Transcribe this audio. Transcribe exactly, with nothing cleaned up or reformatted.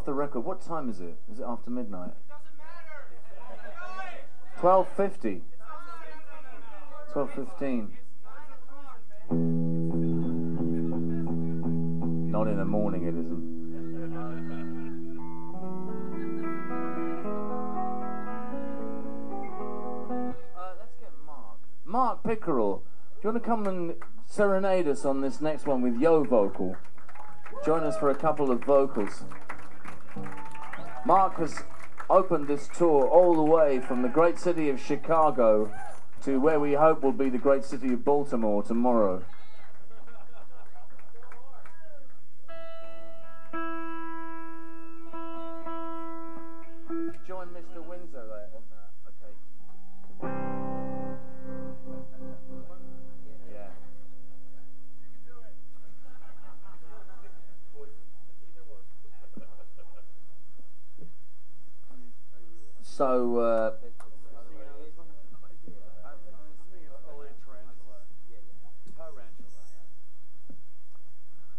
off the record. What time is it? Is it after midnight? twelve fifty. twelve fifteen. Not in the morning, it isn't. Uh, let's get Mark. Mark Pickerel, do you want to come and serenade us on this next one with Yo Vocal? Join us for a couple of vocals. Mark has opened this tour all the way from the great city of Chicago to where we hope will be the great city of Baltimore tomorrow. Join Mister Windsor there on that, okay? Yeah. So, uh,